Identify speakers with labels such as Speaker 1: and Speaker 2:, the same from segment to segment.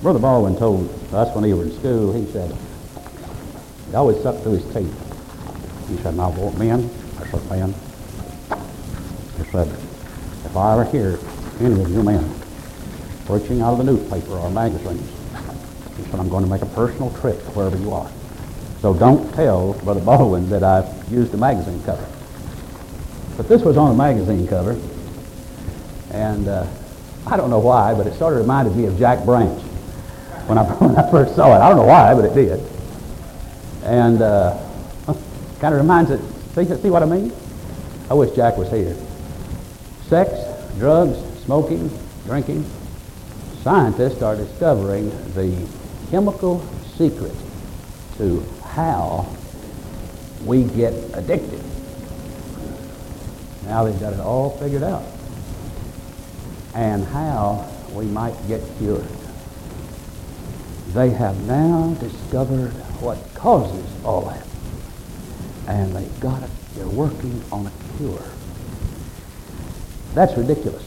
Speaker 1: Brother Baldwin told us when he was in school, he said, he always sucked through his teeth. He said, now, men, I said, men, he said, if I ever hear any of you men preaching out of the newspaper or magazines, he said, I'm going to make a personal trip to wherever you are. So don't tell Brother Baldwin that I've used a magazine cover. But this was on a magazine cover, and I don't know why, but it sort of reminded me of Jack Branch when I first saw it. I don't know why, but it did. And kind of reminds it, see what I mean? I wish Jack was here. Sex, drugs, smoking, drinking. Scientists are discovering the chemical secret to how we get addicted. Now they've got it all figured out. And how we might get cured. They have now discovered what causes all that. And they're working on a cure. That's ridiculous.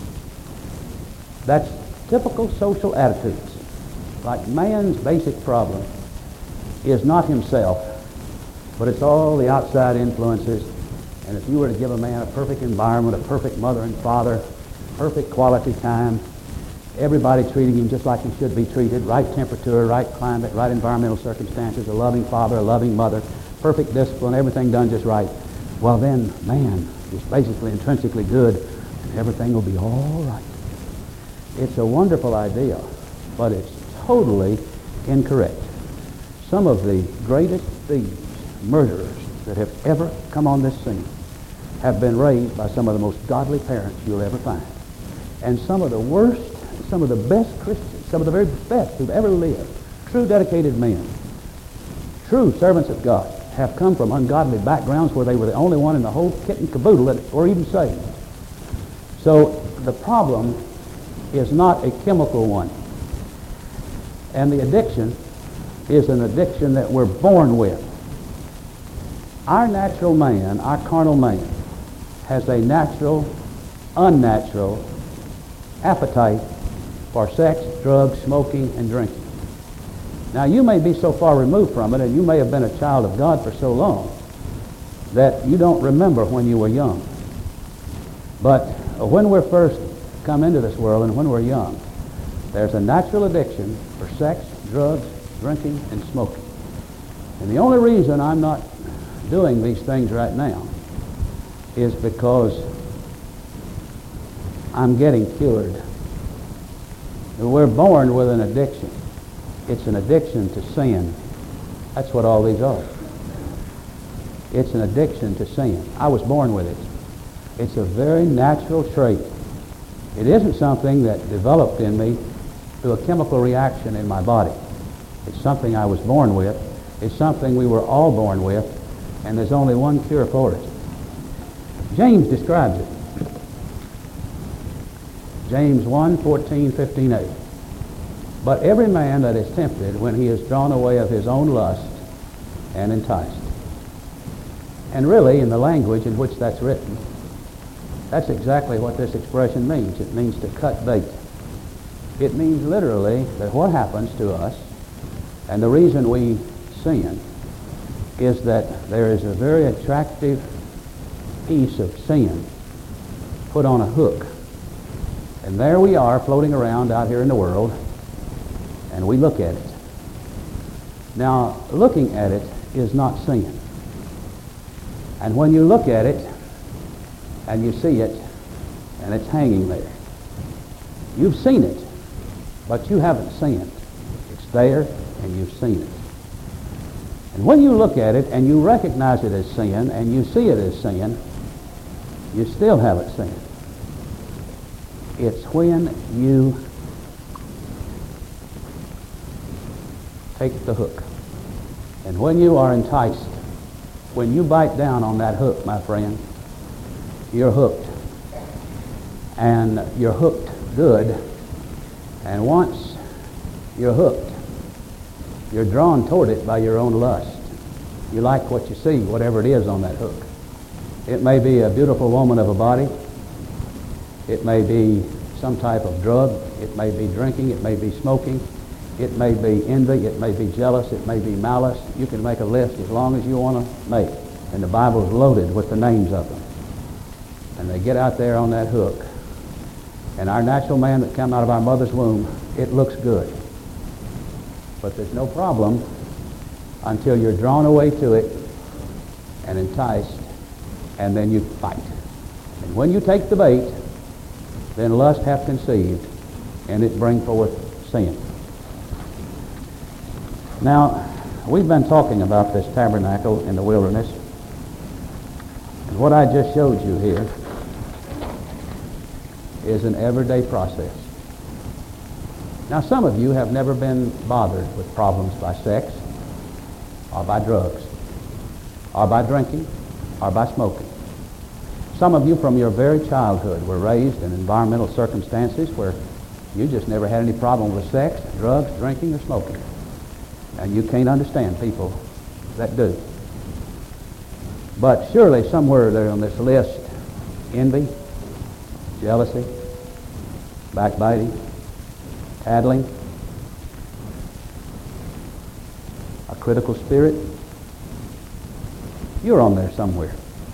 Speaker 1: That's typical social attitudes. Like man's basic problem is not himself, but it's all the outside influences. And if you were to give a man a perfect environment, a perfect mother and father, perfect quality time, everybody treating him just like he should be treated, right temperature, right climate, right environmental circumstances, a loving father, a loving mother, perfect discipline, everything done just right, well then man is basically intrinsically good and everything will be all right. It's a wonderful idea, but it's totally incorrect. Some of the greatest thieves, murderers that have ever come on this scene have been raised by some of the most godly parents you'll ever find. And some of the worst, some of the best Christians, some of the very best who've ever lived, true dedicated men, true servants of God, have come from ungodly backgrounds where they were the only one in the whole kit and caboodle that were even saved. So the problem is not a chemical one. And the addiction is an addiction that we're born with. Our natural man, our carnal man, has a natural, unnatural appetite for sex, drugs, smoking, and drinking. Now, you may be so far removed from it, and you may have been a child of God for so long, that you don't remember when you were young. But when we're first come into this world and when we're young, there's a natural addiction for sex, drugs, drinking, and smoking. And the only reason I'm not doing these things right now is because I'm getting cured. We're born with an addiction. It's an addiction to sin. That's what all these are. It's an addiction to sin. I was born with it. It's a very natural trait. It isn't something that developed in me through a chemical reaction in my body. It's something I was born with. It's something we were all born with, and there's only one cure for it. James describes it. James 1, 14, 15a. But every man that is tempted when he is drawn away of his own lust and enticed. And really, in the language in which that's written, that's exactly what this expression means. It means to cut bait. It means literally that what happens to us, and the reason we sin, is that there is a very attractive piece of sin put on a hook. And there we are floating around out here in the world, and we look at it. Now, looking at it is not sin. And when you look at it, and you see it, and it's hanging there, you've seen it, but you haven't sinned. It's there, and you've seen it. And when you look at it, and you recognize it as sin, and you see it as sin, you still haven't sinned. It's when you take the hook. And when you are enticed, when you bite down on that hook, my friend, you're hooked. And you're hooked good. And once you're hooked, you're drawn toward it by your own lust. You like what you see, whatever it is on that hook. It may be a beautiful woman of a body. It may be some type of drug. It may be drinking. It may be smoking. It may be envy, it may be jealous, it may be malice. You can make a list as long as you want to make. And the Bible's loaded with the names of them. And they get out there on that hook. And our natural man that come out of our mother's womb, it looks good. But there's no problem until you're drawn away to it and enticed, and then you fight. And when you take the bait, then lust hath conceived, and it bring forth sin. Now, we've been talking about this tabernacle in the wilderness, and what I just showed you here is an everyday process. Now, some of you have never been bothered with problems by sex, or by drugs, or by drinking, or by smoking. Some of you from your very childhood were raised in environmental circumstances where you just never had any problem with sex, drugs, drinking, or smoking. And you can't understand people that do. But surely somewhere there on this list, envy, jealousy, backbiting, tattling, a critical spirit, you're on there somewhere.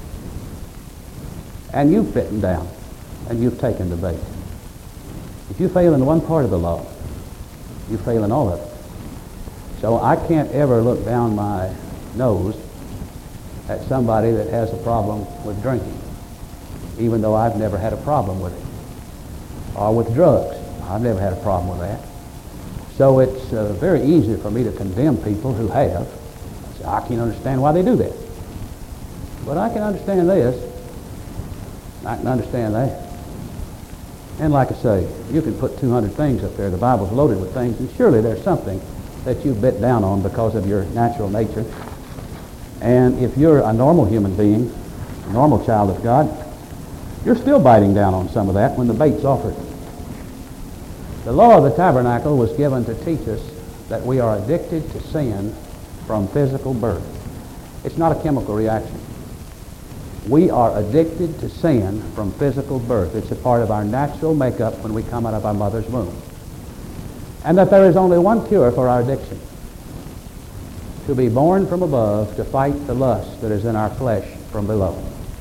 Speaker 1: And you've bitten down, and you've taken the bait. If you fail in one part of the law, you fail in all of it. So I can't ever look down my nose at somebody that has a problem with drinking, even though I've never had a problem with it. Or with drugs. I've never had a problem with that. So it's very easy for me to condemn people who have. I can't understand why they do that. But I can understand this. I can understand that. And like I say, you can put 200 things up there. The Bible's loaded with things, and surely there's something that you bit down on because of your natural nature. And if you're a normal human being, a normal child of God, you're still biting down on some of that when the bait's offered. The law of the tabernacle was given to teach us that we are addicted to sin from physical birth. It's not a chemical reaction. We are addicted to sin from physical birth. It's a part of our natural makeup when we come out of our mother's womb. And that there is only one cure for our addiction: to be born from above, to fight the lust that is in our flesh from below.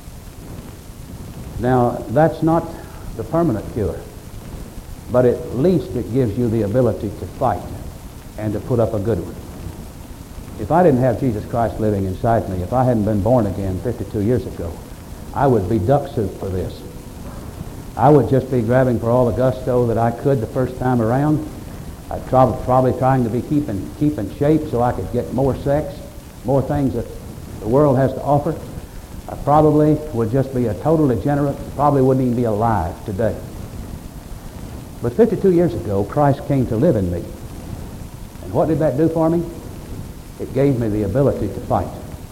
Speaker 1: Now, that's not the permanent cure, but at least it gives you the ability to fight and to put up a good one. If I didn't have Jesus Christ living inside me, if I hadn't been born again 52 years ago, I would be duck soup for this. I would just be grabbing for all the gusto that I could the first time around. I'd probably trying to be keep in shape so I could get more sex, more things that the world has to offer. I probably would just be a total degenerate, probably wouldn't even be alive today. But 52 years ago, Christ came to live in me. And what did that do for me? It gave me the ability to fight.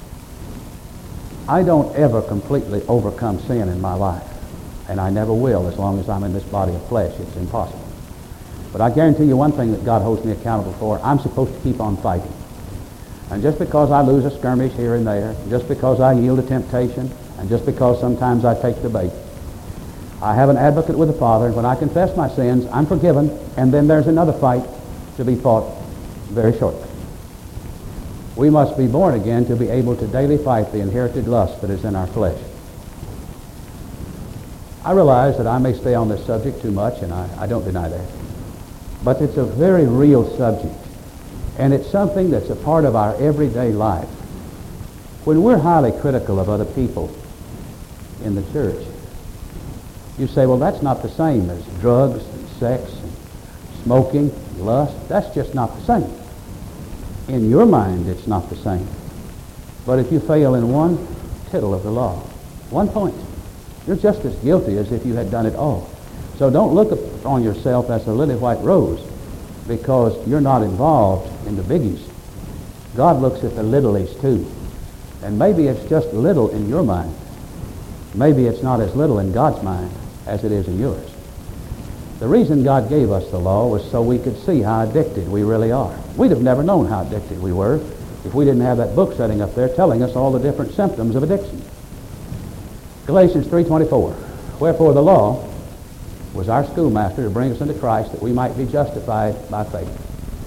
Speaker 1: I don't ever completely overcome sin in my life, and I never will as long as I'm in this body of flesh. It's impossible. But I guarantee you one thing that God holds me accountable for: I'm supposed to keep on fighting. And just because I lose a skirmish here and there, just because I yield to temptation, and just because sometimes I take the bait, I have an advocate with the Father, and when I confess my sins, I'm forgiven, and then there's another fight to be fought very shortly. We must be born again to be able to daily fight the inherited lust that is in our flesh. I realize that I may stay on this subject too much, and I don't deny that. But it's a very real subject, and it's something that's a part of our everyday life. When we're highly critical of other people in the church, you say, well, that's not the same as drugs and sex and smoking and lust. That's just not the same. In your mind, it's not the same. But if you fail in one tittle of the law, 1 point, you're just as guilty as if you had done it all. So don't look upon yourself as a lily white rose because you're not involved in the biggies. God looks at the littlies too. And maybe it's just little in your mind. Maybe it's not as little in God's mind as it is in yours. The reason God gave us the law was so we could see how addicted we really are. We'd have never known how addicted we were if we didn't have that book sitting up there telling us all the different symptoms of addiction. Galatians 3:24. Wherefore the law was our schoolmaster to bring us unto Christ that we might be justified by faith.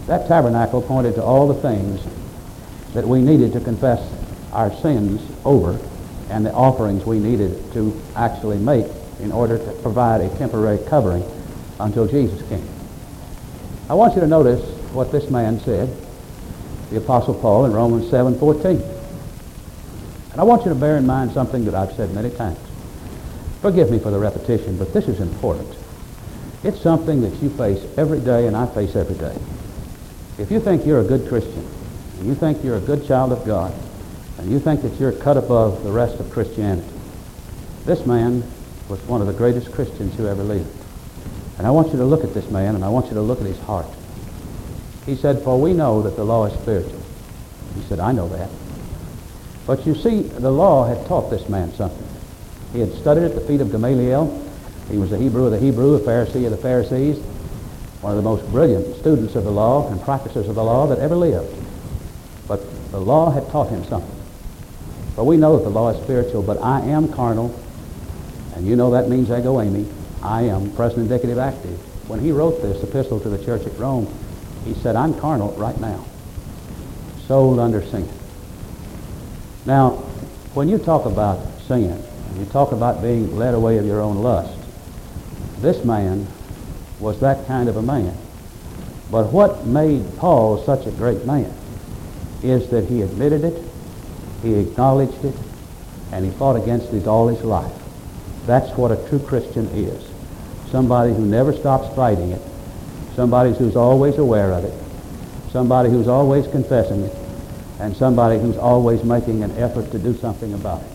Speaker 1: That tabernacle pointed to all the things that we needed to confess our sins over and the offerings we needed to actually make in order to provide a temporary covering until Jesus came. I want you to notice what this man said, the Apostle Paul, in Romans 7:14. And I want you to bear in mind something that I've said many times. Forgive me for the repetition, but this is important. It's something that you face every day and I face every day. If you think you're a good Christian, and you think you're a good child of God, and you think that you're cut above the rest of Christianity, this man was one of the greatest Christians who ever lived. And I want you to look at this man, and I want you to look at his heart. He said, "For we know that the law is spiritual." He said, "I know that." But you see, the law had taught this man something. He had studied at the feet of Gamaliel. He was a Hebrew of the Hebrew, a Pharisee of the Pharisees, one of the most brilliant students of the law and practices of the law that ever lived. But the law had taught him something. For we know that the law is spiritual, but I am carnal, and you know that means ego eimi. I am, present indicative active. When he wrote this epistle to the church at Rome, he said, "I'm carnal right now, sold under sin." Now, when you talk about sin, and you talk about being led away of your own lust, this man was that kind of a man. But what made Paul such a great man is that he admitted it, he acknowledged it, and he fought against it all his life. That's what a true Christian is. Somebody who never stops fighting it, somebody who's always aware of it, somebody who's always confessing it, and somebody who's always making an effort to do something about it.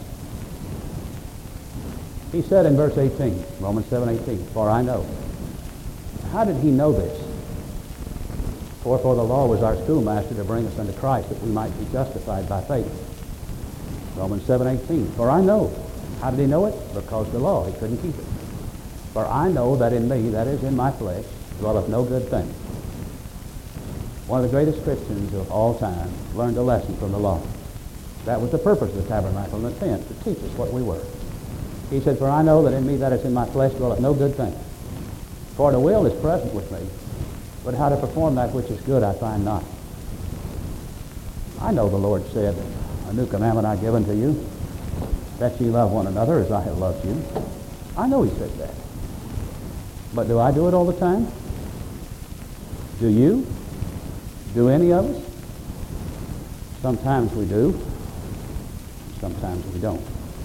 Speaker 1: He said in verse 18, Romans 7:18, "For I know." How did he know this? For the law was our schoolmaster to bring us unto Christ, that we might be justified by faith. Romans 7:18, "For I know." How did he know it? Because the law, he couldn't keep it. "For I know that in me," that is in my flesh, "dwelleth no good thing." One of the greatest Christians of all time learned a lesson from the law. That was the purpose of the tabernacle and the tent, to teach us what we were. He said, "For I know that in me, that is in my flesh, dwelleth no good thing. For the will is present with me, but how to perform that which is good I find not." I know the Lord said, "A new commandment I give unto you, that ye love one another as I have loved you." I know he said that. But do I do it all the time? Do you? Do any of us? Sometimes we do. Sometimes we don't.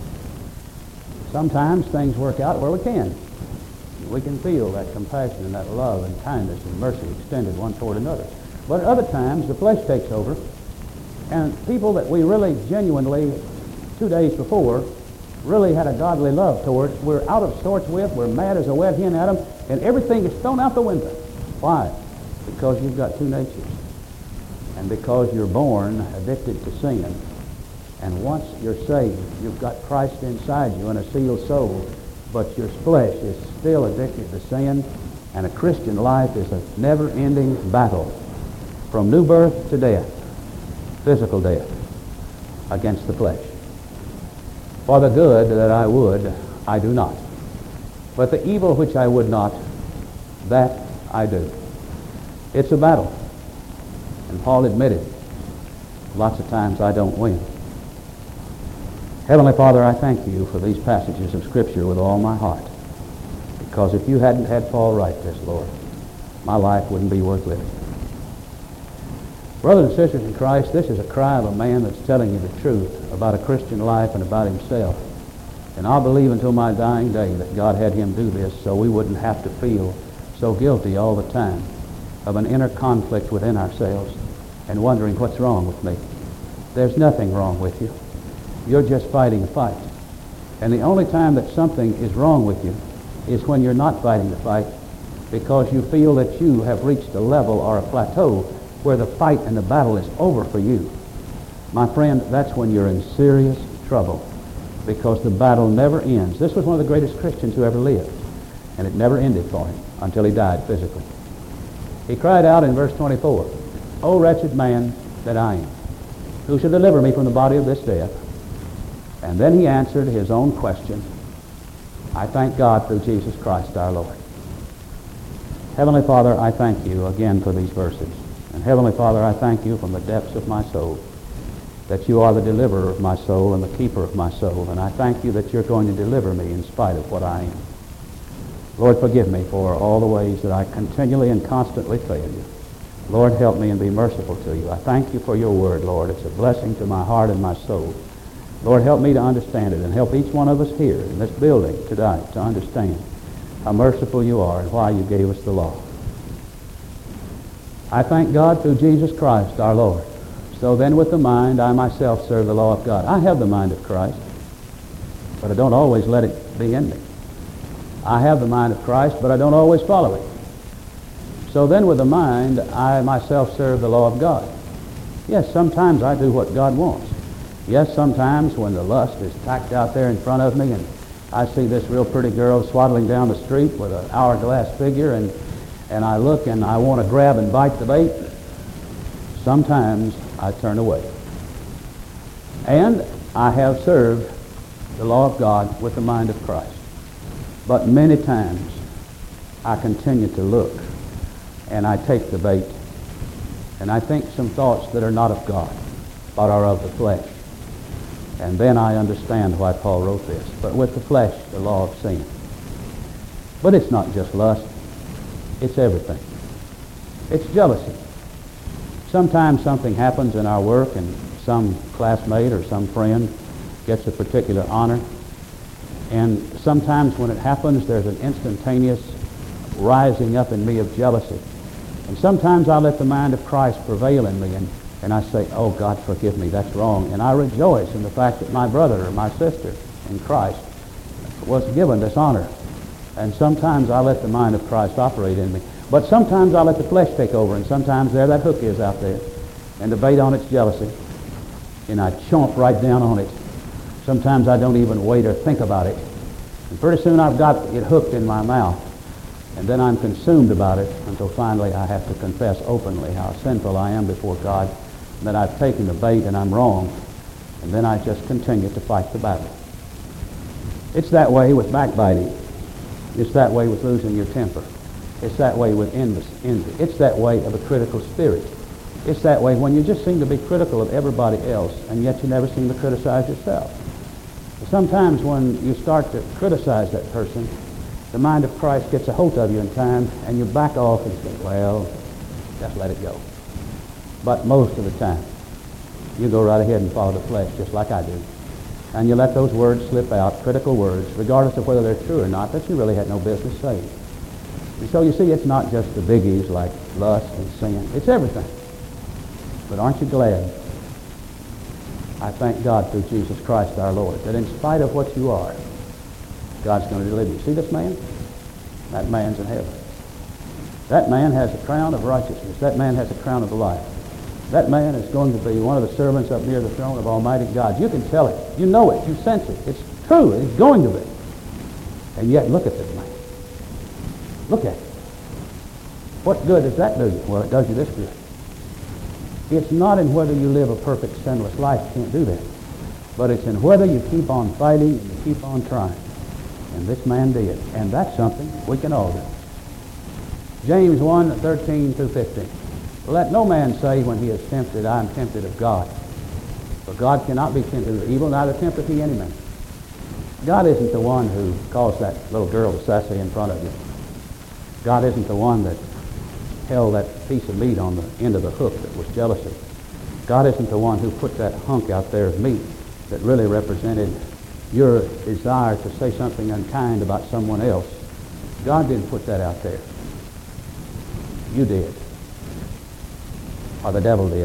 Speaker 1: Sometimes things work out where we can. We can feel that compassion and that love and kindness and mercy extended one toward another. But at other times, the flesh takes over, and people that we really genuinely, 2 days before, really had a godly love toward, we're out of sorts with, we're mad as a wet hen at them, and everything is thrown out the window. Why? Because you've got two natures. And because you're born addicted to sin. And once you're saved, you've got Christ inside you and a sealed soul, but your flesh is still addicted to sin, and a Christian life is a never-ending battle from new birth to death, physical death, against the flesh. For the good that I would, I do not. But the evil which I would not, that I do. It's a battle. And Paul admitted, lots of times I don't win. Heavenly Father, I thank you for these passages of Scripture with all my heart. Because if you hadn't had Paul write this, Lord, my life wouldn't be worth living. Brothers and sisters in Christ, this is a cry of a man that's telling you the truth about a Christian life and about himself. And I'll believe until my dying day that God had him do this so we wouldn't have to feel so guilty all the time of an inner conflict within ourselves and wondering what's wrong with me. There's nothing wrong with you. You're just fighting a fight. And the only time that something is wrong with you is when you're not fighting the fight, because you feel that you have reached a level or a plateau where the fight and the battle is over for you. My friend, that's when you're in serious trouble, because the battle never ends. This was one of the greatest Christians who ever lived, and it never ended for him until he died physically. He cried out in verse 24, "O wretched man that I am, who shall deliver me from the body of this death?" And then he answered his own question, "I thank God through Jesus Christ our Lord." Heavenly Father, I thank you again for these verses. And Heavenly Father, I thank you from the depths of my soul that you are the deliverer of my soul and the keeper of my soul. And I thank you that you're going to deliver me in spite of what I am. Lord, forgive me for all the ways that I continually and constantly fail you. Lord, help me and be merciful to you. I thank you for your word, Lord. It's a blessing to my heart and my soul. Lord, help me to understand it, and help each one of us here in this building tonight to understand how merciful you are and why you gave us the law. I thank God through Jesus Christ our Lord. So then with the mind, I myself serve the law of God. I have the mind of Christ, but I don't always let it be in me. I have the mind of Christ, but I don't always follow it. So then with the mind, I myself serve the law of God. Yes, sometimes I do what God wants. Yes, sometimes when the lust is tacked out there in front of me and I see this real pretty girl swaddling down the street with an hourglass figure and I look and I want to grab and bite the bait, sometimes I turn away. And I have served the law of God with the mind of Christ. But many times I continue to look and I take the bait and I think some thoughts that are not of God but are of the flesh. And then I understand why Paul wrote this. But with the flesh, the law of sin. But it's not just lust. It's everything. It's jealousy. Sometimes something happens in our work and some classmate or some friend gets a particular honor. And sometimes when it happens, there's an instantaneous rising up in me of jealousy. And sometimes I let the mind of Christ prevail in me and I say, oh, God, forgive me, that's wrong. And I rejoice in the fact that my brother or my sister in Christ was given this honor. And sometimes I let the mind of Christ operate in me. But sometimes I let the flesh take over, and sometimes there that hook is out there. And the bait on it's jealousy. And I chomp right down on it. Sometimes I don't even wait or think about it. And pretty soon I've got it hooked in my mouth. And then I'm consumed about it until finally I have to confess openly how sinful I am before God, and that I've taken the bait and I'm wrong. And then I just continue to fight the battle. It's that way with backbiting. It's that way with losing your temper. It's that way with envy. It's that way of a critical spirit. It's that way when you just seem to be critical of everybody else, and yet you never seem to criticize yourself. Sometimes when you start to criticize that person, the mind of Christ gets a hold of you in time, and you back off and say, well, just let it go. But most of the time, you go right ahead and follow the flesh, just like I do. And you let those words slip out, critical words, regardless of whether they're true or not, that you really had no business saying. And so you see, it's not just the biggies like lust and sin. It's everything. But aren't you glad? I thank God through Jesus Christ our Lord, that in spite of what you are, God's going to deliver you. See this man? That man's in heaven. That man has a crown of righteousness. That man has a crown of life. That man is going to be one of the servants up near the throne of Almighty God. You can tell it. You know it. You sense it. It's true. It's going to be. And yet, look at this man. Look at it. What good does that do you? Well, it does you this good. It's not in whether you live a perfect, sinless life. You can't do that. But it's in whether you keep on fighting and you keep on trying. And this man did. And that's something we can all do. James 1:13 through 15. Let no man say when he is tempted, I am tempted of God. For God cannot be tempted with evil, neither tempteth he any man. God isn't the one who caused that little girl to sassy in front of you. God isn't the one that held that piece of meat on the end of the hook that was jealousy. God isn't the one who put that hunk out there of meat that really represented your desire to say something unkind about someone else. God didn't put that out there. You did. Or the devil did.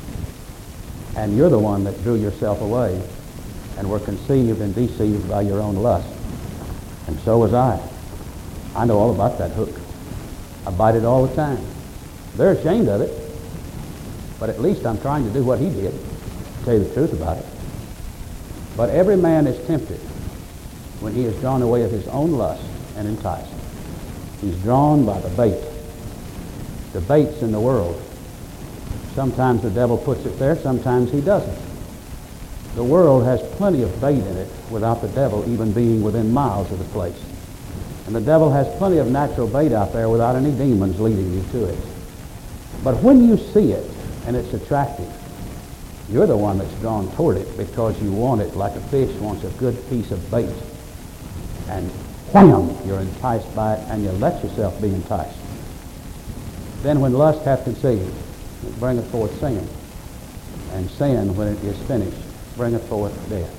Speaker 1: And you're the one that drew yourself away and were conceived and deceived by your own lust. And so was I. I know all about that hook. I bite it all the time. They're ashamed of it, but at least I'm trying to do what he did, to tell you the truth about it. But every man is tempted when he is drawn away of his own lust and enticed. He's drawn by the bait. The bait's in the world. Sometimes the devil puts it there, sometimes he doesn't. The world has plenty of bait in it without the devil even being within miles of the place. And the devil has plenty of natural bait out there without any demons leading you to it. But when you see it and it's attractive, you're the one that's drawn toward it because you want it like a fish wants a good piece of bait. And wham, you're enticed by it and you let yourself be enticed. Then when lust hath conceived, it bringeth forth sin. And sin, when it is finished, bringeth forth death.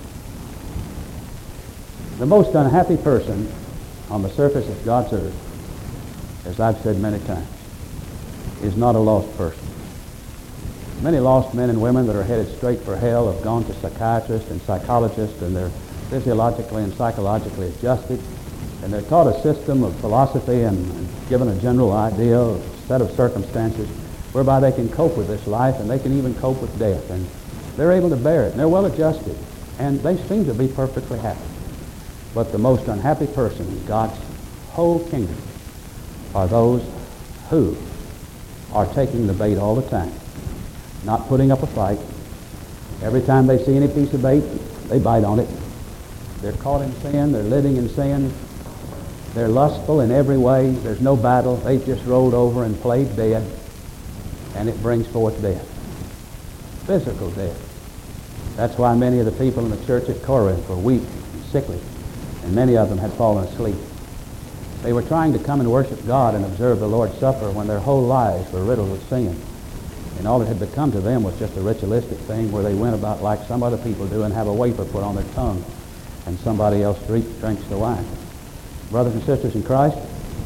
Speaker 1: The most unhappy person on the surface of God's earth, as I've said many times, is not a lost person. Many lost men and women that are headed straight for hell have gone to psychiatrists and psychologists, and they're physiologically and psychologically adjusted, and they're taught a system of philosophy and given a general idea, a set of circumstances whereby they can cope with this life, and they can even cope with death, and they're able to bear it, and they're well adjusted, and they seem to be perfectly happy. But the most unhappy person in God's whole kingdom are those who are taking the bait all the time, not putting up a fight. Every time they see any piece of bait, they bite on it. They're caught in sin. They're living in sin. They're lustful in every way. There's no battle. They've just rolled over and played dead, and it brings forth death, physical death. That's why many of the people in the church at Corinth were weak and sickly, and many of them had fallen asleep. They were trying to come and worship God and observe the Lord's Supper when their whole lives were riddled with sin. And all it had become to them was just a ritualistic thing where they went about like some other people do and have a wafer put on their tongue and somebody else drinks the wine. Brothers and sisters in Christ,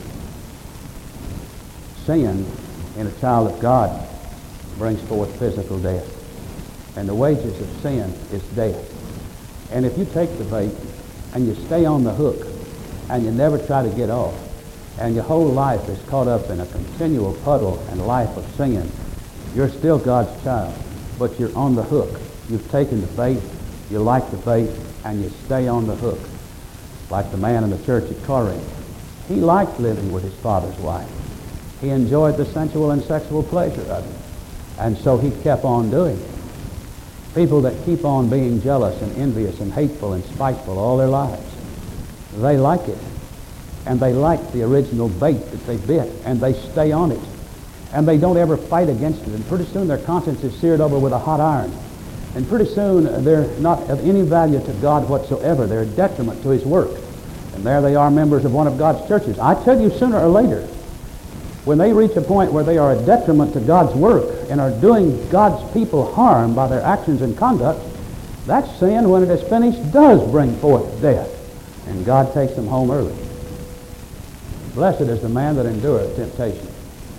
Speaker 1: sin in a child of God brings forth physical death. And the wages of sin is death. And if you take the bait and you stay on the hook and you never try to get off, and your whole life is caught up in a continual puddle and life of sin, you're still God's child, but you're on the hook. You've taken the bait, you like the bait, and you stay on the hook. Like the man in the church at Corinth. He liked living with his father's wife. He enjoyed the sensual and sexual pleasure of it. And so he kept on doing it. People that keep on being jealous and envious and hateful and spiteful all their lives, they like it. And they like the original bait that they bit, and they stay on it. And they don't ever fight against it. And pretty soon their conscience is seared over with a hot iron. And pretty soon they're not of any value to God whatsoever. They're a detriment to his work. And there they are, members of one of God's churches. I tell you, sooner or later, when they reach a point where they are a detriment to God's work and are doing God's people harm by their actions and conduct, that sin, when it is finished, does bring forth death. And God takes them home early. Blessed is the man that endureth temptation.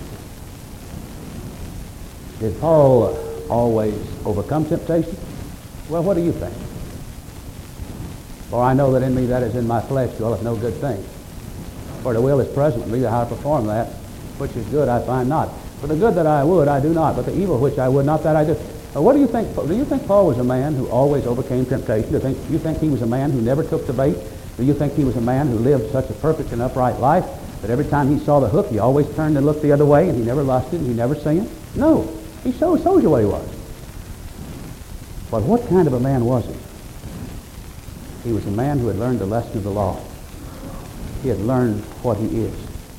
Speaker 1: Did Paul always overcome temptation? Well, what do you think? For I know that in me, that is in my flesh, dwelleth no good thing. For the will is present with me, that how to perform that which is good I find not. For the good that I would, I do not, but the evil which I would not, that I do. Now, what do you think? Do you think Paul was a man who always overcame temptation? Do you think he was a man who never took the bait? Do you think he was a man who lived such a perfect and upright life that every time he saw the hook, he always turned and looked the other way, and he never lusted, and he never sinned? No. He shows you what he was. But what kind of a man was he? He was a man who had learned the lesson of the law. He had learned what he is.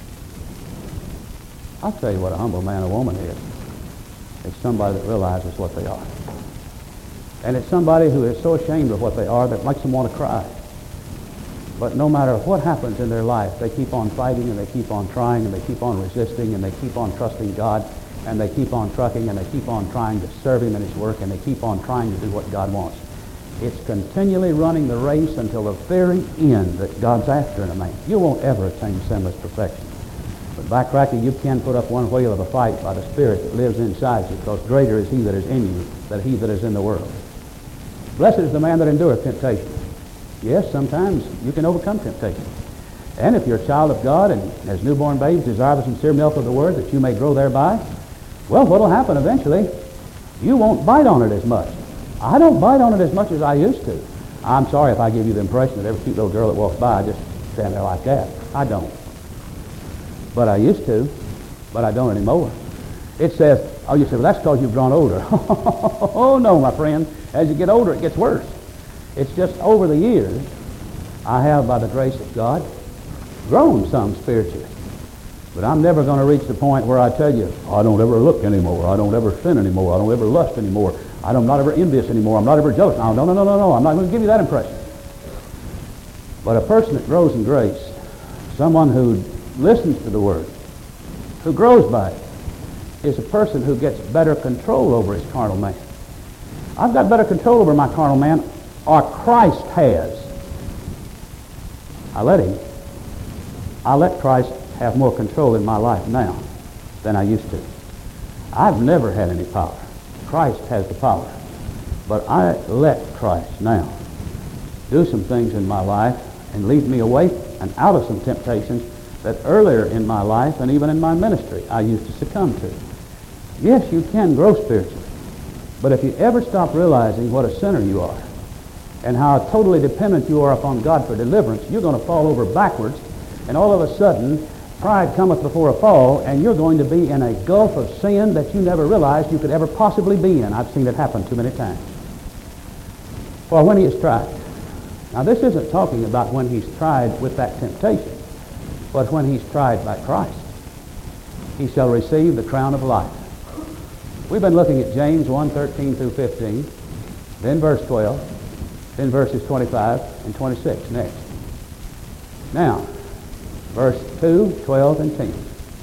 Speaker 1: I'll tell you what a humble man or woman is. It's somebody that realizes what they are. And it's somebody who is so ashamed of what they are that makes them want to cry. But no matter what happens in their life, they keep on fighting, and they keep on trying, and they keep on resisting, and they keep on trusting God, and they keep on trucking, and they keep on trying to serve him in his work, and they keep on trying to do what God wants. It's continually running the race until the very end that God's after in a man. You won't ever attain sinless perfection. But backtracking, you can put up one wheel of a fight by the Spirit that lives inside you, because greater is he that is in you than he that is in the world. Blessed is the man that endureth temptation. Yes, sometimes you can overcome temptation. And if you're a child of God and as newborn babes desire the sincere milk of the word that you may grow thereby, well, what will happen eventually? You won't bite on it as much. I don't bite on it as much as I used to. I'm sorry if I give you the impression that every cute little girl that walks by, I just stand there like that. I don't. But I used to, but I don't anymore. It says, oh, you say, well, that's because you've grown older. Oh, no, my friend. As you get older, it gets worse. It's just over the years, I have, by the grace of God, grown some spiritually. But I'm never going to reach the point where I tell you, I don't ever look anymore. I don't ever sin anymore. I don't ever lust anymore. I'm not ever envious anymore. I'm not ever jealous. No. I'm not going to give you that impression. But a person that grows in grace, someone who listens to the Word, who grows by it, is a person who gets better control over his carnal man. I've got better control over my carnal man, or Christ has. I let Christ have more control in my life now than I used to. I've never had any power. Christ has the power. But I let Christ now do some things in my life and lead me away and out of some temptations that earlier in my life and even in my ministry I used to succumb to. Yes, you can grow spiritually. But if you ever stop realizing what a sinner you are and how totally dependent you are upon God for deliverance, you're going to fall over backwards, and all of a sudden pride cometh before a fall, and you're going to be in a gulf of sin that you never realized you could ever possibly be in. I've seen it happen too many times. For when he is tried. Now this isn't talking about when he's tried with that temptation, but when he's tried by Christ. He shall receive the crown of life. We've been looking at James 1:13 through 15, then verse 12, then verses 25 and 26 next. Now, verse 2, 12, and 10.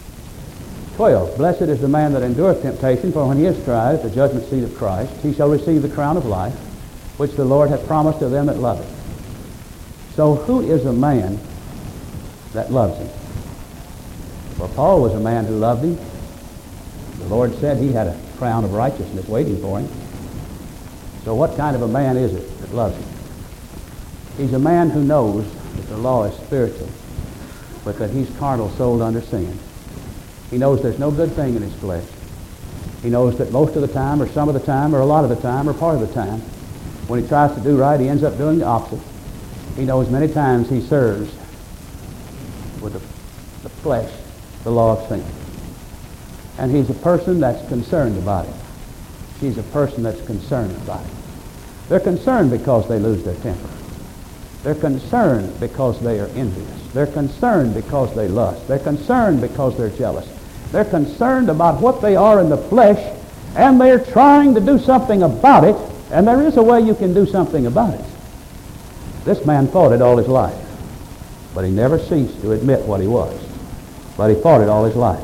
Speaker 1: 12, blessed is the man that endureth temptation, for when he is tried at the judgment seat of Christ, he shall receive the crown of life, which the Lord hath promised to them that love him. So who is a man that loves him? Well, Paul was a man who loved him. The Lord said he had a crown of righteousness waiting for him. So what kind of a man is it that loves him? He's a man who knows that the law is spiritual, but that he's carnal, sold under sin. He knows there's no good thing in his flesh. He knows that most of the time, or some of the time, or a lot of the time, or part of the time, when he tries to do right, he ends up doing the opposite. He knows many times he serves with the flesh, the law of sin. And he's a person that's concerned about it. She's a person that's concerned about it. They're concerned because they lose their temper. They're concerned because they are envious. They're concerned because they lust. They're concerned because they're jealous. They're concerned about what they are in the flesh, and they're trying to do something about it, and there is a way you can do something about it. This man fought it all his life, but he never ceased to admit what he was. But he fought it all his life.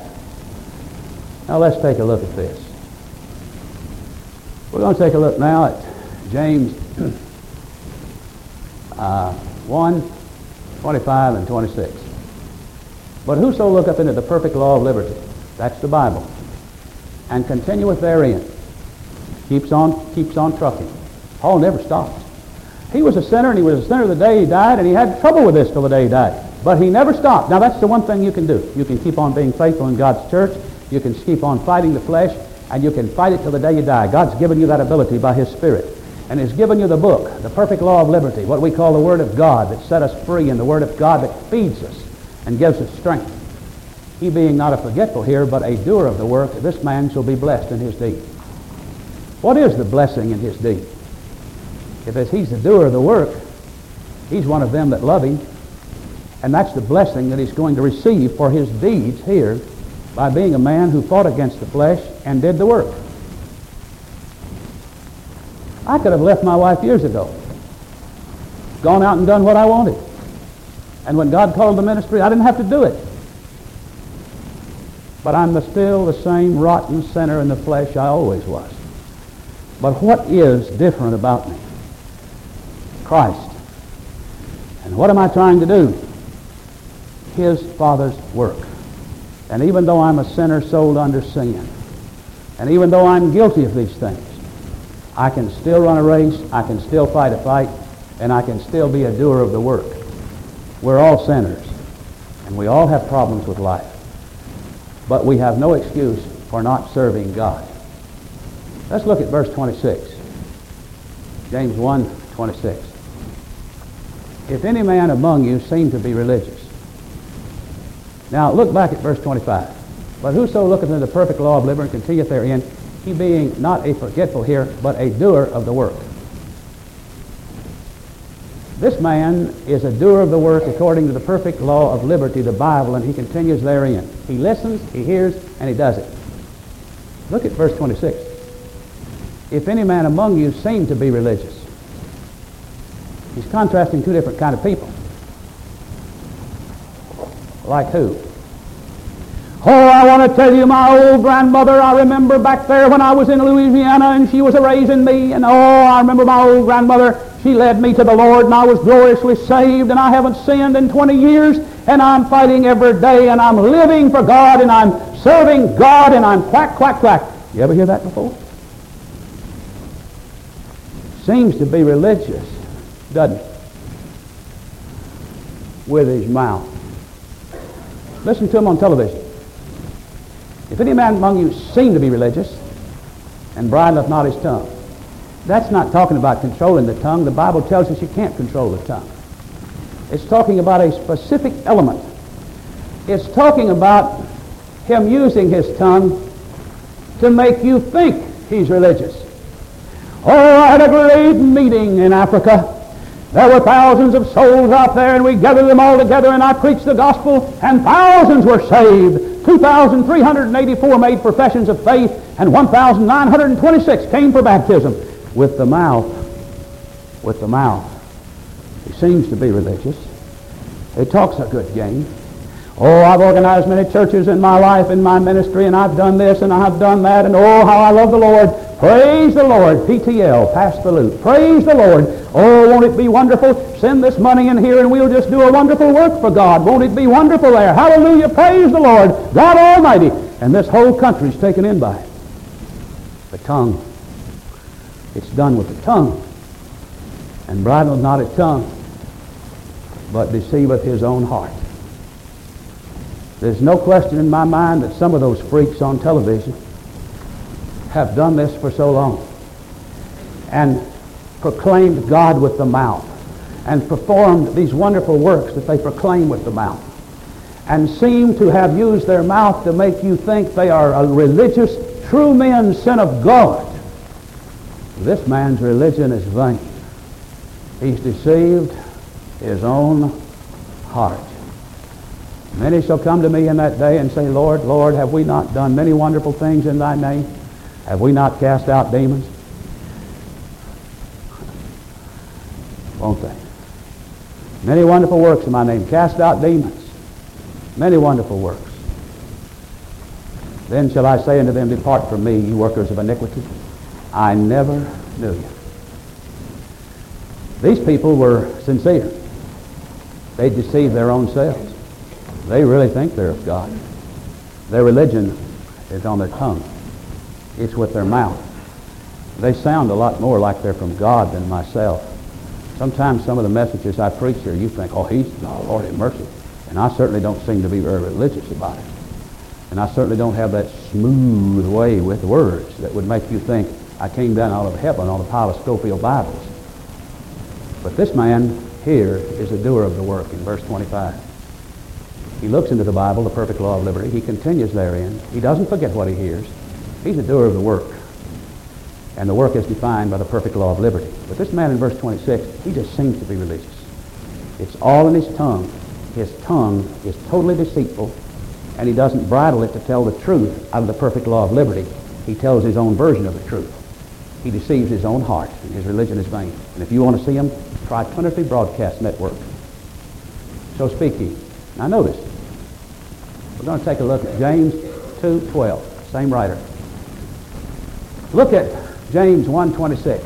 Speaker 1: Now let's take a look at this. We're going to take a look now at James 1, 25 and 26. But whoso looketh into the perfect law of liberty, that's the Bible, and continueth therein, keeps on trucking. Paul never stopped. He was a sinner, and he was a sinner the day he died, and he had trouble with this till the day he died. But he never stopped. Now that's the one thing you can do. You can keep on being faithful in God's church. You can keep on fighting the flesh, and you can fight it till the day you die. God's given you that ability by His Spirit. And He's given you the book, the perfect law of liberty, what we call the Word of God that set us free, and the Word of God that feeds us and gives us strength. He being not a forgetful here, but a doer of the work, this man shall be blessed in his deed. What is the blessing in his deed? If he's the doer of the work, he's one of them that love him, and that's the blessing that he's going to receive for his deeds here by being a man who fought against the flesh and did the work. I could have left my wife years ago, gone out and done what I wanted. And when God called the ministry, I didn't have to do it. But I'm still the same rotten sinner in the flesh I always was. But what is different about me? Christ. And what am I trying to do? His Father's work. And even though I'm a sinner sold under sin, and even though I'm guilty of these things, I can still run a race, I can still fight a fight, and I can still be a doer of the work. We're all sinners, and we all have problems with life. But we have no excuse for not serving God. Let's look at verse 26. James 1:26. If any man among you seem to be religious. Now look back at verse 25. But whoso looketh into the perfect law of liberty and continueth therein, he being not a forgetful here, but a doer of the work. This man is a doer of the work according to the perfect law of liberty, the Bible, and he continues therein. He listens, he hears, and he does it. Look at verse 26. If any man among you seem to be religious. He's contrasting two different kind of people. Like who? Oh, I want to tell you, my old grandmother, I remember back there when I was in Louisiana and she was raising me, and I remember my old grandmother, she led me to the Lord and I was gloriously saved and I haven't sinned in 20 years and I'm fighting every day and I'm living for God and I'm serving God and I'm quack, quack, quack. You ever hear that before? Seems to be religious, doesn't it? With his mouth. Listen to him on television. If any man among you seem to be religious and bridleth not his tongue. That's not talking about controlling the tongue. The Bible tells us you can't control the tongue. It's talking about a specific element. It's talking about him using his tongue to make you think he's religious. Oh, I had a great meeting in Africa. There were thousands of souls out there, and we gathered them all together, and I preached the gospel, and thousands were saved. 2,384 made professions of faith, and 1,926 came for baptism. With the mouth. He seems to be religious. He talks a good game. Oh, I've organized many churches in my life, in my ministry, and I've done this and I've done that, and oh, how I love the Lord. Praise the Lord. PTL, pass the loot. Praise the Lord. Oh, won't it be wonderful? Send this money in here and we'll just do a wonderful work for God. Won't it be wonderful there? Hallelujah. Praise the Lord. God Almighty. And this whole country's taken in by it. The tongue. It's done with the tongue. And bridleth not his tongue, but deceiveth his own heart. There's no question in my mind that some of those freaks on television have done this for so long and proclaimed God with the mouth and performed these wonderful works that they proclaim with the mouth and seem to have used their mouth to make you think they are a religious, true men sent of God. This man's religion is vain. He's deceived his own heart. Many shall come to me in that day and say, Lord, Lord, have we not done many wonderful things in thy name? Have we not cast out demons? Won't they? Many wonderful works in my name. Cast out demons. Many wonderful works. Then shall I say unto them, depart from me, you workers of iniquity. I never knew you. These people were sincere. They deceived their own selves. They really think they're of God. Their religion is on their tongue. It's with their mouth. They sound a lot more like they're from God than myself. Sometimes some of the messages I preach here, you think, oh, Lord have mercy. And I certainly don't seem to be very religious about it. And I certainly don't have that smooth way with words that would make you think I came down out of heaven on a pile of Schofield Bibles. But this man here is a doer of the work in verse 25. He looks into the Bible, the perfect law of liberty. He continues therein. He doesn't forget what he hears. He's a doer of the work. And the work is defined by the perfect law of liberty. But this man in verse 26, he just seems to be religious. It's all in his tongue. His tongue is totally deceitful, and he doesn't bridle it to tell the truth out of the perfect law of liberty. He tells his own version of the truth. He deceives his own heart, and his religion is vain. And if you want to see him, try Trinity Broadcast Network. So speak ye. Now notice, we're going to take a look at James 2:12, same writer. Look at James 1:26.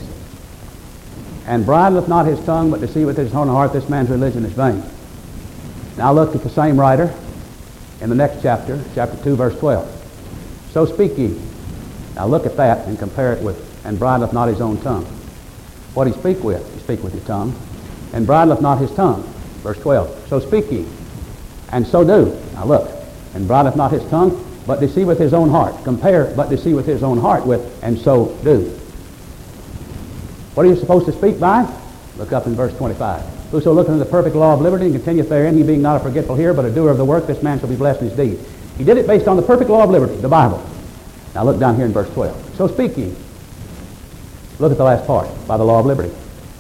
Speaker 1: And bridleth not his tongue, but deceiveth his own heart, this man's religion is vain. Now look at the same writer in the next chapter, chapter 2, verse 12. So speak ye. Now look at that and compare it with, and bridleth not his own tongue. What do you speak with? You speak with your tongue. And bridleth not his tongue. Verse 12. So speak ye, and so do. Now look. And bridleth not his tongue, but deceiveth his own heart. Compare, but deceiveth his own heart with, and so do. What are you supposed to speak by? Look up in verse 25. Whoso looketh into the perfect law of liberty and continueth therein, he being not a forgetful hearer, but a doer of the work, this man shall be blessed in his deed. He did it based on the perfect law of liberty, the Bible. Now look down here in verse 12. So speak ye. Look at the last part, by the law of liberty.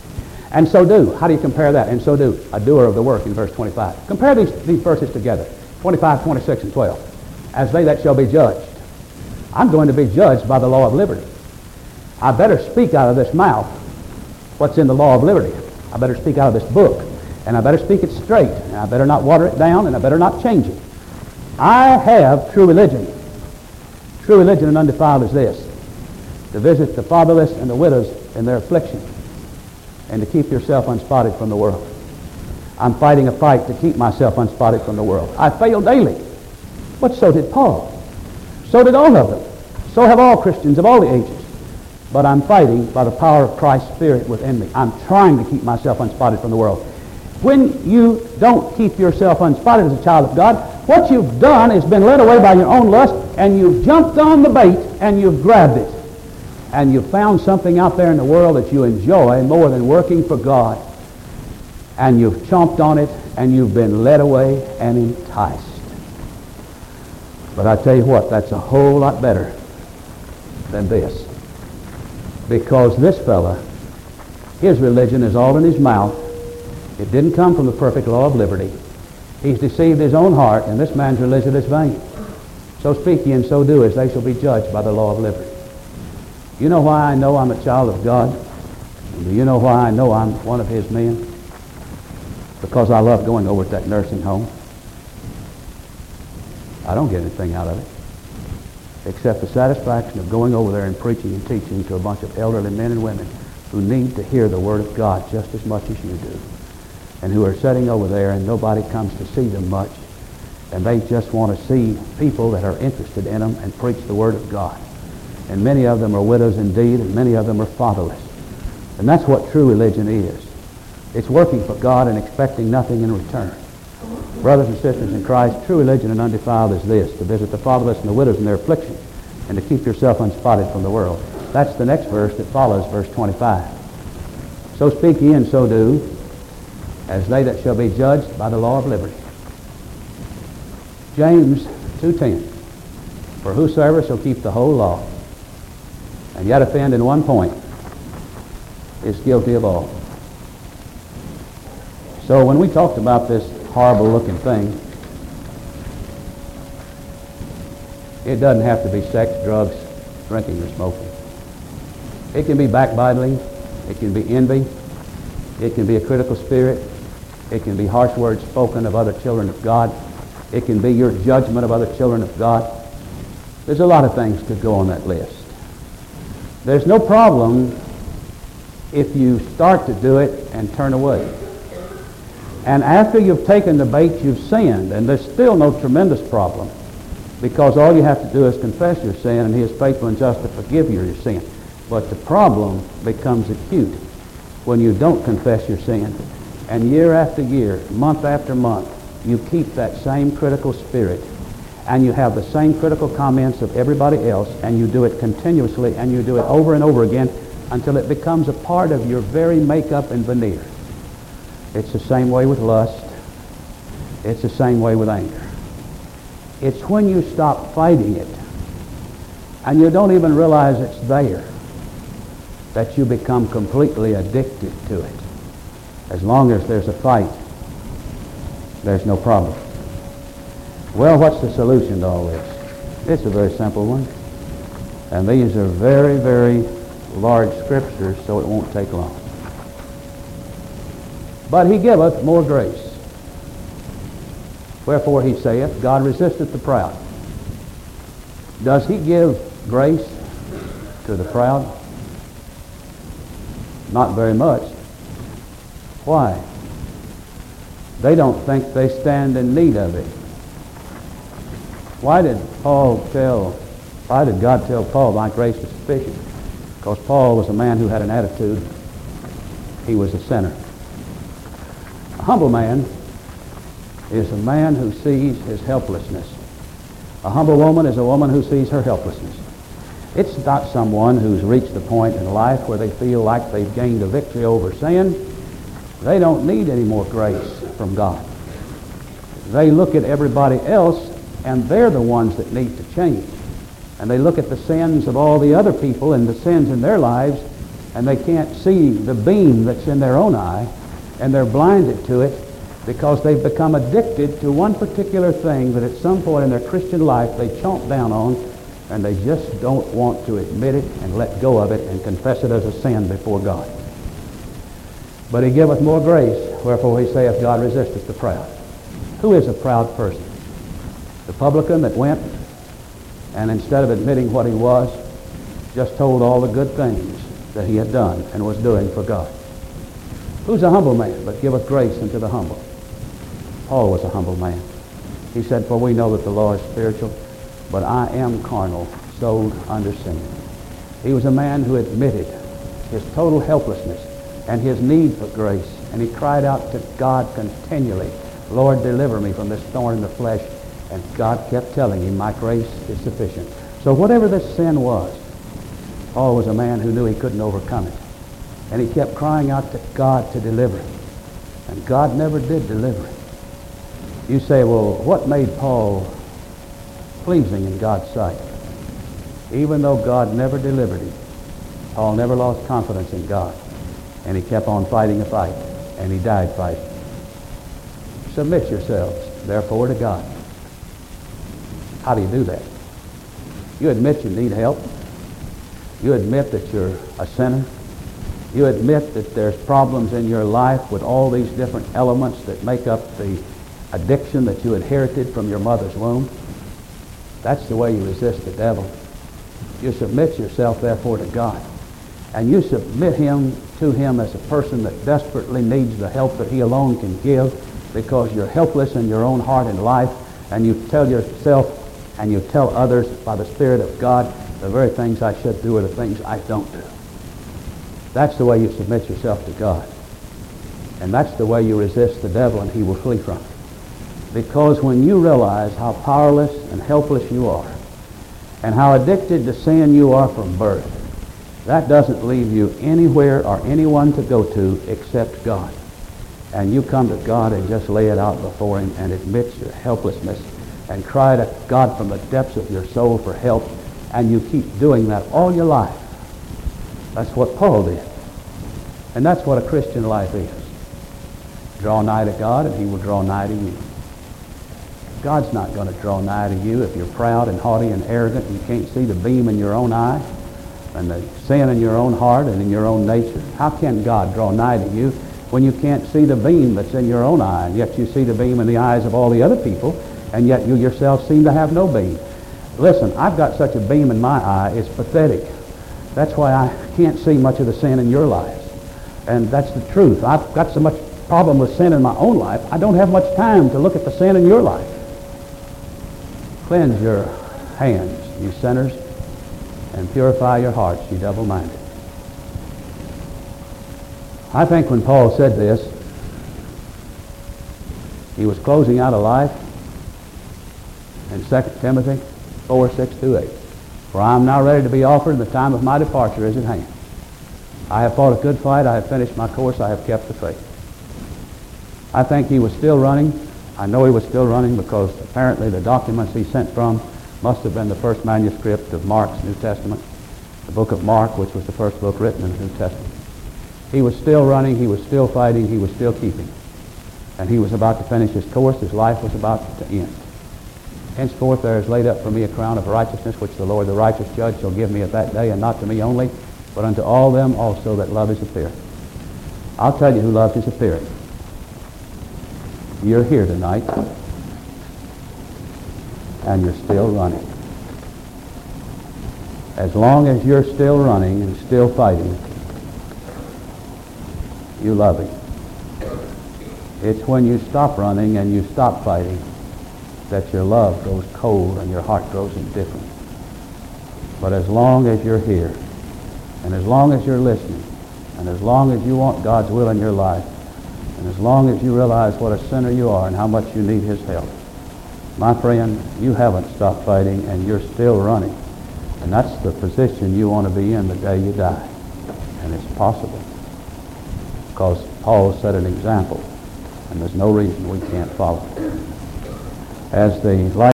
Speaker 1: And so do. How do you compare that? And so do. A doer of the work in verse 25. Compare these verses together. 25, 26, and 12. As they that shall be judged. I'm going to be judged by the law of liberty. I better speak out of this mouth what's in the law of liberty. I better speak out of this book. And I better speak it straight. And I better not water it down. And I better not change it. I have true religion. True religion and undefiled is this: to visit the fatherless and the widows in their affliction, and to keep yourself unspotted from the world. I'm fighting a fight to keep myself unspotted from the world. I fail daily. But so did Paul. So did all of them. So have all Christians of all the ages. But I'm fighting by the power of Christ's Spirit within me. I'm trying to keep myself unspotted from the world. When you don't keep yourself unspotted as a child of God, what you've done is been led away by your own lust, and you've jumped on the bait, and you've grabbed it. And you've found something out there in the world that you enjoy more than working for God. And you've chomped on it, and you've been led away and enticed. But I tell you what, that's a whole lot better than this. Because this fella, his religion is all in his mouth. It didn't come from the perfect law of liberty. He's deceived his own heart, and this man's religion is vain. So speak ye and so do, as they shall be judged by the law of liberty. You know why I know I'm a child of God? And do you know why I know I'm one of his men? Because I love going over to that nursing home. I don't get anything out of it, except the satisfaction of going over there and preaching and teaching to a bunch of elderly men and women who need to hear the Word of God just as much as you do, and who are sitting over there and nobody comes to see them much, and they just want to see people that are interested in them and preach the Word of God. And many of them are widows indeed, and many of them are fatherless. And that's what true religion is. It's working for God and expecting nothing in return. Brothers and sisters in Christ, true religion and undefiled is this: to visit the fatherless and the widows in their affliction, and to keep yourself unspotted from the world. That's the next verse that follows, verse 25. So speak ye and so do, as they that shall be judged by the law of liberty. James 2:10. For whosoever shall keep the whole law, and yet offend in one point, is guilty of all. So when we talked about this horrible looking thing, it doesn't have to be sex, drugs, drinking, or smoking. It can be backbiting. It can be envy. It can be a critical spirit. It can be harsh words spoken of other children of God. It can be your judgment of other children of God. There's a lot of things could go on that list. There's no problem if you start to do it and turn away. And after you've taken the bait, you've sinned, and there's still no tremendous problem, because all you have to do is confess your sin, and he is faithful and just to forgive you your sin. But the problem becomes acute when you don't confess your sin, and year after year, month after month, you keep that same critical spirit, and you have the same critical comments of everybody else, and you do it continuously, and you do it over and over again until it becomes a part of your very makeup and veneer. It's the same way with lust. It's the same way with anger. It's when you stop fighting it and you don't even realize it's there that you become completely addicted to it. As long as there's a fight, there's no problem. Well, what's the solution to all this? It's a very simple one. And these are very, very large scriptures, so it won't take long. But he giveth more grace. Wherefore he saith, God resisteth the proud. Does he give grace to the proud? Not very much. Why? They don't think they stand in need of it. Why did God tell Paul, thy grace is sufficient? Because Paul was a man who had an attitude. He was a sinner. A humble man is a man who sees his helplessness. A humble woman is a woman who sees her helplessness. It's not someone who's reached the point in life where they feel like they've gained a victory over sin. They don't need any more grace from God. They look at everybody else, and they're the ones that need to change. And they look at the sins of all the other people and the sins in their lives, and they can't see the beam that's in their own eye, and they're blinded to it because they've become addicted to one particular thing that at some point in their Christian life they chomp down on, and they just don't want to admit it and let go of it and confess it as a sin before God. But he giveth more grace, wherefore he saith, God resisteth the proud. Who is a proud person? The publican that went and instead of admitting what he was, just told all the good things that he had done and was doing for God. Who's a humble man, but giveth grace unto the humble? Paul was a humble man. He said, for we know that the law is spiritual, but I am carnal, sold under sin. He was a man who admitted his total helplessness and his need for grace, and he cried out to God continually, Lord, deliver me from this thorn in the flesh. And God kept telling him, my grace is sufficient. So whatever this sin was, Paul was a man who knew he couldn't overcome it. And he kept crying out to God to deliver him. And God never did deliver him. You say, well, what made Paul pleasing in God's sight? Even though God never delivered him, Paul never lost confidence in God. And he kept on fighting a fight. And he died fighting. Submit yourselves, therefore, to God. How do you do that? You admit you need help. You admit that you're a sinner. You admit that there's problems in your life with all these different elements that make up the addiction that you inherited from your mother's womb. That's the way you resist the devil. You submit yourself, therefore, to God. And you submit to him as a person that desperately needs the help that he alone can give, because you're helpless in your own heart and life, and you tell yourself and you tell others by the Spirit of God, the very things I should do are the things I don't do. That's the way you submit yourself to God. And that's the way you resist the devil, and he will flee from you. Because when you realize how powerless and helpless you are, and how addicted to sin you are from birth, that doesn't leave you anywhere or anyone to go to except God. And you come to God and just lay it out before him and admit your helplessness and cry to God from the depths of your soul for help, and you keep doing that all your life. That's what Paul did. And that's what a Christian life is. Draw nigh to God, and he will draw nigh to you. God's not going to draw nigh to you if you're proud and haughty and arrogant and you can't see the beam in your own eye and the sin in your own heart and in your own nature. How can God draw nigh to you when you can't see the beam that's in your own eye, and yet you see the beam in the eyes of all the other people, and yet you yourself seem to have no beam? Listen, I've got such a beam in my eye, it's pathetic. That's why I can't see much of the sin in your lives. And that's the truth. I've got so much problem with sin in my own life, I don't have much time to look at the sin in your life. Cleanse your hands, you sinners, and purify your hearts, you double-minded. I think when Paul said this, he was closing out a life in 2 Timothy 4, 6 through 8. For I am now ready to be offered, and the time of my departure is at hand. I have fought a good fight, I have finished my course, I have kept the faith. I think he was still running. I know he was still running because apparently the documents he sent from must have been the first manuscript of Mark's New Testament, the book of Mark, which was the first book written in the New Testament. He was still running, he was still fighting, he was still keeping. And he was about to finish his course, his life was about to end. Henceforth there is laid up for me a crown of righteousness, which the Lord the righteous judge shall give me at that day, and not to me only, but unto all them also that love his appearing. I'll tell you who loves his appearing. You're here tonight, and you're still running. As long as you're still running and still fighting, you love him. It's when you stop running and you stop fighting that your love grows cold and your heart grows indifferent. But as long as you're here, and as long as you're listening, and as long as you want God's will in your life, and as long as you realize what a sinner you are and how much you need his help, my friend, you haven't stopped fighting and you're still running. And that's the position you want to be in the day you die. And it's possible. Because Paul set an example, and there's no reason we can't follow. As the light